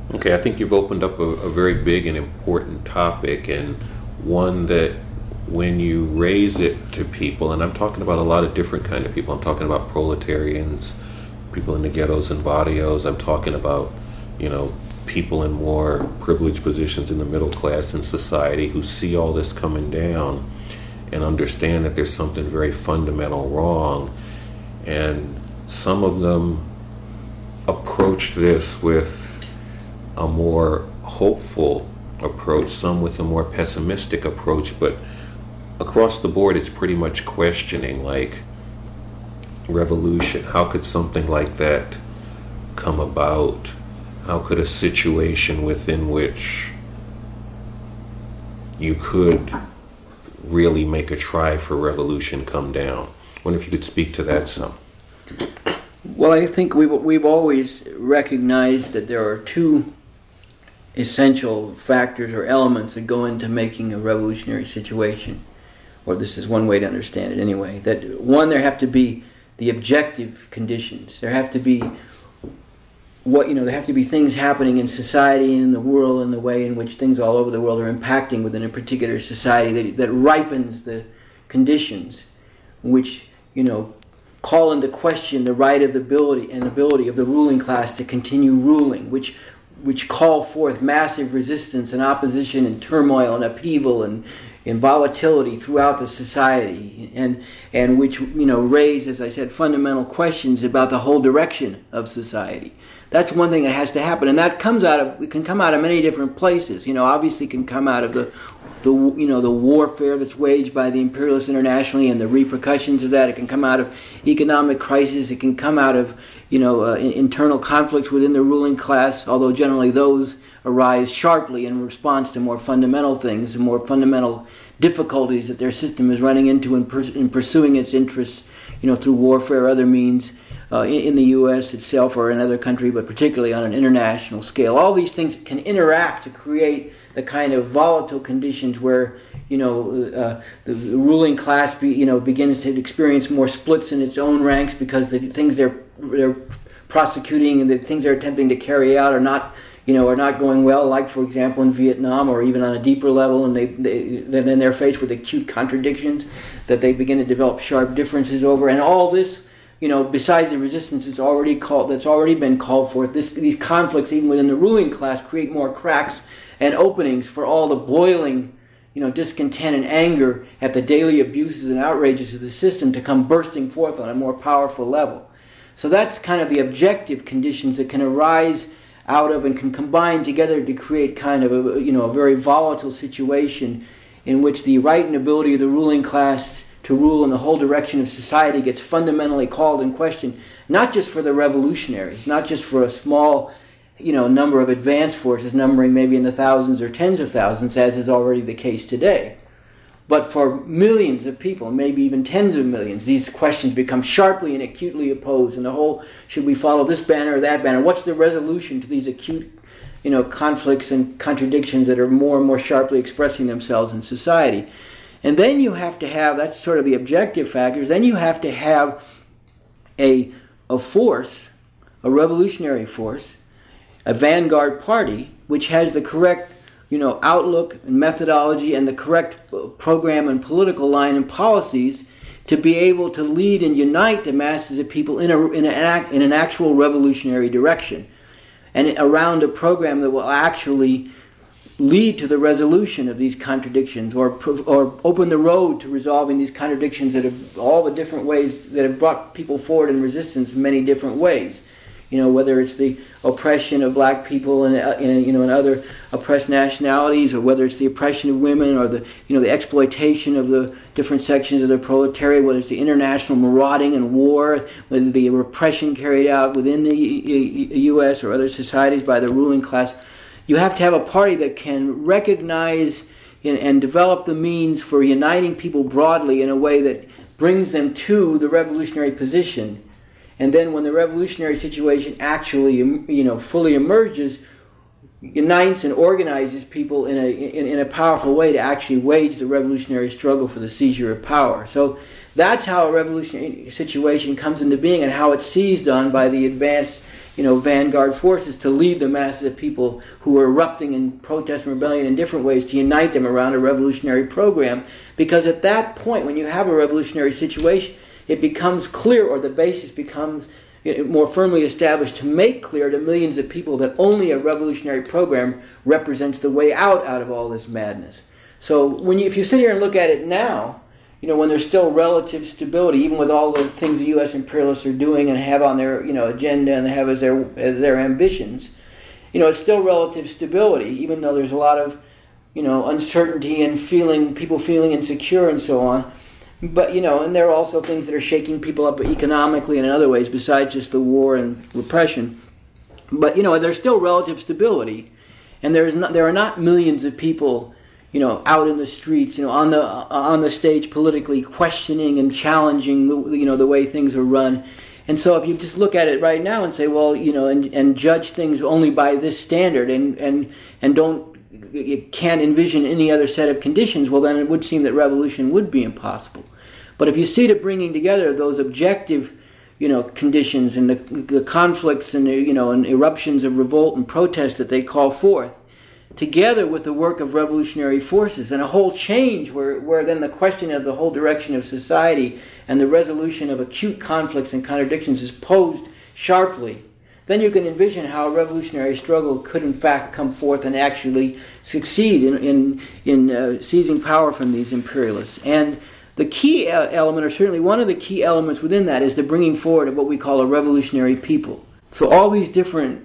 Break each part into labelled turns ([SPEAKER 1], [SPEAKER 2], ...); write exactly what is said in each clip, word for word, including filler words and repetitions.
[SPEAKER 1] Okay, I think you've opened up a, a very big and important topic, and one that when you raise it to people, and I'm talking about a lot of different kind of people. I'm talking about proletarians, people in the ghettos and barrios. I'm talking about, you know, people in more privileged positions in the middle class in society who see all this coming down and understand that there's something very fundamental wrong. And some of them approach this with a more hopeful approach, some with a more pessimistic approach, but across the board it's pretty much questioning, like, revolution. How could something like that come about? How could a situation within which you could really make a try for revolution come down? I wonder if you could speak to that some.
[SPEAKER 2] Well, I think we've, we've always recognized that there are two essential factors or elements that go into making a revolutionary situation, or this is one way to understand it anyway. That one, there have to be the objective conditions. There have to be what you know. There have to be things happening in society and in the world, in the way in which things all over the world are impacting within a particular society that that ripens the conditions, which you know call into question the right of the ability and ability of the ruling class to continue ruling, which which call forth massive resistance and opposition and turmoil and upheaval and, and volatility throughout the society, and and which you know raise, as I said, fundamental questions about the whole direction of society. That's one thing that has to happen, and that comes out of it can come out of many different places. You know, obviously, it can come out of the the you know the warfare that's waged by the imperialists internationally and the repercussions of that. It can come out of economic crisis. It can come out of you know, uh, internal conflicts within the ruling class, although generally those arise sharply in response to more fundamental things, and more fundamental difficulties that their system is running into in, pers- in pursuing its interests, you know, through warfare or other means, uh, in, in the U S itself or in other country, but particularly on an international scale. All these things can interact to create the kind of volatile conditions where, you know, uh, the, the ruling class, be, you know, begins to experience more splits in its own ranks because the things they're they're prosecuting and the things they're attempting to carry out are not, you know, are not going well. Like, for example, in Vietnam, or even on a deeper level, and they, they then they're faced with acute contradictions that they begin to develop sharp differences over. And all this, you know, besides the resistance that's already called, that's already been called forth, this these conflicts even within the ruling class create more cracks and openings for all the boiling, you know, discontent and anger at the daily abuses and outrages of the system to come bursting forth on a more powerful level. So that's kind of the objective conditions that can arise out of and can combine together to create kind of a, you know, a very volatile situation in which the right and ability of the ruling class to rule in the whole direction of society gets fundamentally called in question, not just for the revolutionaries, not just for a small, you know, number of advanced forces numbering maybe in the thousands or tens of thousands, as is already the case today, but for millions of people, maybe even tens of millions. These questions become sharply and acutely opposed, and the whole, should we follow this banner or that banner? What's the resolution to these acute, you know, conflicts and contradictions that are more and more sharply expressing themselves in society? And then you have to have, that's sort of the objective factors, then you have to have a, a force, a revolutionary force, a vanguard party, which has the correct, you know, outlook and methodology and the correct program and political line and policies to be able to lead and unite the masses of people in a in an act, in an actual revolutionary direction, and around a program that will actually lead to the resolution of these contradictions, or or open the road to resolving these contradictions that have all the different ways that have brought people forward in resistance in many different ways. You know, whether it's the oppression of black people and, and you know and other oppressed nationalities, or whether it's the oppression of women, or the you know the exploitation of the different sections of the proletariat, whether it's the international marauding and war, whether the repression carried out within the U S or other societies by the ruling class. You have to have a party that can recognize and, and develop the means for uniting people broadly in a way that brings them to the revolutionary position. And then when the revolutionary situation actually, you know, fully emerges, unites and organizes people in a in, in a powerful way to actually wage the revolutionary struggle for the seizure of power. So that's how a revolutionary situation comes into being, and how it's seized on by the advanced, you know, vanguard forces to lead the masses of people who were erupting in protest and rebellion in different ways, to unite them around a revolutionary program. Because at that point, when you have a revolutionary situation, it becomes clear, or the basis becomes more firmly established, to make clear to millions of people that only a revolutionary program represents the way out out of all this madness. So when you, if you sit here and look at it now, you know, when there's still relative stability, even with all the things the U S imperialists are doing and have on their, you know, agenda and have as their as their ambitions, you know, it's still relative stability, even though there's a lot of, you know, uncertainty and feeling, people feeling insecure and so on. But, you know, and there are also things that are shaking people up economically and in other ways besides just the war and repression. But, you know, there's still relative stability, and there's not, there are not millions of people, you know, out in the streets, you know, on the on the stage politically, questioning and challenging, you know, the way things are run. And so if you just look at it right now and say, well, you know, and, and judge things only by this standard, and, and, and don't, you can't envision any other set of conditions, well, then it would seem that revolution would be impossible. But if you see the bringing together of those objective, you know, conditions and the, the conflicts and the, you know, and eruptions of revolt and protest that they call forth, together with the work of revolutionary forces and a whole change where, where then the question of the whole direction of society and the resolution of acute conflicts and contradictions is posed sharply, then you can envision how a revolutionary struggle could in fact come forth and actually succeed in, in, in uh, seizing power from these imperialists. And the key element, or certainly one of the key elements within that, is the bringing forward of what we call a revolutionary people. So all these different,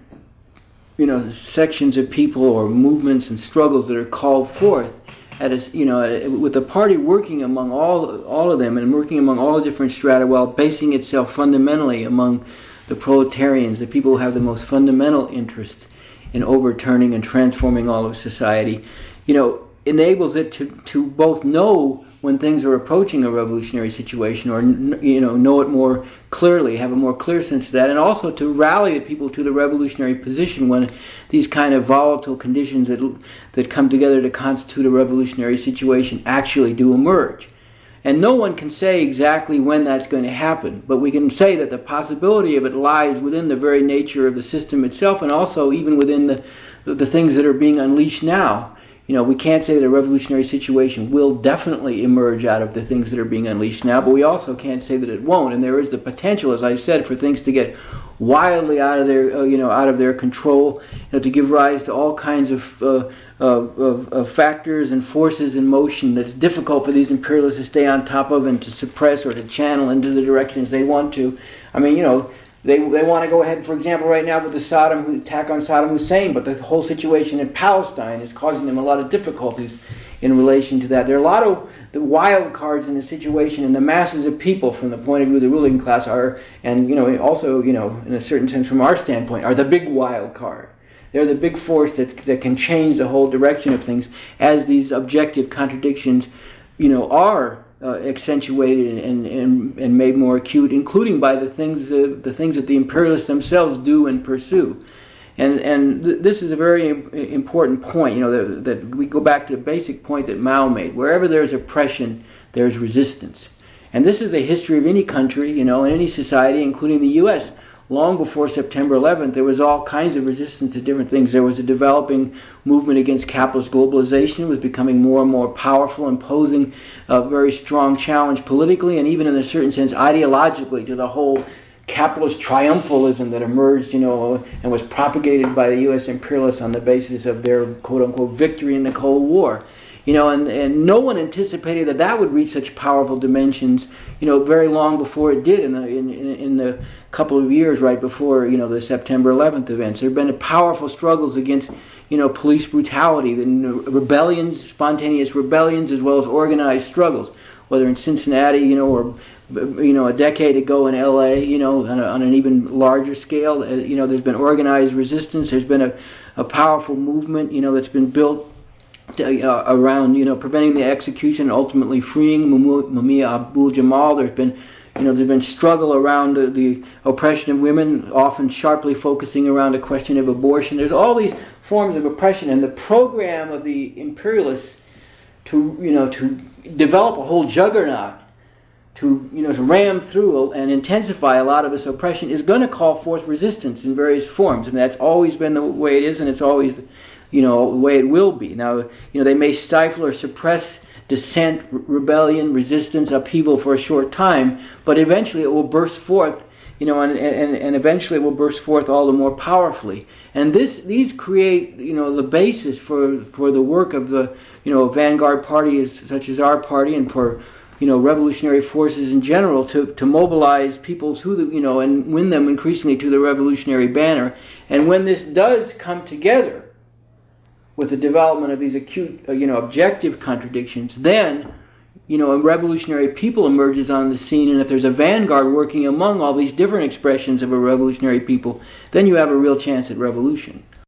[SPEAKER 2] you know, sections of people or movements and struggles that are called forth at a, you know, at a, with the party working among all all of them and working among all the different strata, while basing itself fundamentally among the proletarians, the people who have the most fundamental interest in overturning and transforming all of society, you know, enables it to, to both know when things are approaching a revolutionary situation, or, you know, know it more clearly, have a more clear sense of that, and also to rally the people to the revolutionary position when these kind of volatile conditions that that come together to constitute a revolutionary situation actually do emerge. And no one can say exactly when that's going to happen, but we can say that the possibility of it lies within the very nature of the system itself, and also even within the the things that are being unleashed now. You know, we can't say that a revolutionary situation will definitely emerge out of the things that are being unleashed now, but we also can't say that it won't. And there is the potential, as I said, for things to get wildly out of their, uh, you know, out of their control, you know, to give rise to all kinds of, uh, of, of, of factors and forces in motion that's difficult for these imperialists to stay on top of and to suppress or to channel into the directions they want to. I mean, you know, They they want to go ahead, for example, right now with the Saddam attack on Saddam Hussein, but the whole situation in Palestine is causing them a lot of difficulties in relation to that. There are a lot of the wild cards in the situation, and the masses of people, from the point of view of the ruling class, are, and you know, also, you know, in a certain sense, from our standpoint, are the big wild card. They're the big force that that can change the whole direction of things as these objective contradictions, you know, are Uh, accentuated and, and and made more acute, including by the things uh, the things that the imperialists themselves do and pursue, and and th- this is a very im- important point. You know, that, that we go back to the basic point that Mao made: wherever there's oppression, there's resistance, and this is the history of any country, you know, in any society, including the U S Long before September eleventh, there was all kinds of resistance to different things. There was a developing movement against capitalist globalization. It was becoming more and more powerful and posing a very strong challenge politically and even in a certain sense ideologically to the whole capitalist triumphalism that emerged, you know, and was propagated by the U S imperialists on the basis of their quote-unquote victory in the Cold War. You know, and, and no one anticipated that that would reach such powerful dimensions, you know, very long before it did in the, in, in, in the couple of years right before, you know, the September eleventh events. There have been powerful struggles against, you know, police brutality, the rebellions, spontaneous rebellions, as well as organized struggles, whether in Cincinnati, you know, or, you know, a decade ago in L A, you know, on, a, on an even larger scale. Uh, you know, there's been organized resistance. There's been a, a powerful movement, you know, that's been built To, uh, around, you know, preventing the execution and ultimately freeing Mumia Abu-Jamal. There's been, you know, there's been struggle around the, the oppression of women, often sharply focusing around the question of abortion. There's all these forms of oppression, and the program of the imperialists to, you know, to develop a whole juggernaut to you know to ram through and intensify a lot of this oppression is going to call forth resistance in various forms. I mean, that's always been the way it is, and it's always you know the way it will be. Now, you know they may stifle or suppress dissent, rebellion, resistance, upheaval for a short time, but eventually it will burst forth. You know, and, and and eventually it will burst forth all the more powerfully. And this these create you know the basis for for the work of the you know vanguard parties such as our party, and for you know, revolutionary forces in general to, to mobilize people to the, you know, and win them increasingly to the revolutionary banner. And when this does come together with the development of these acute, uh, you know, objective contradictions, then, you know, a revolutionary people emerges on the scene, and if there's a vanguard working among all these different expressions of a revolutionary people, then you have a real chance at revolution.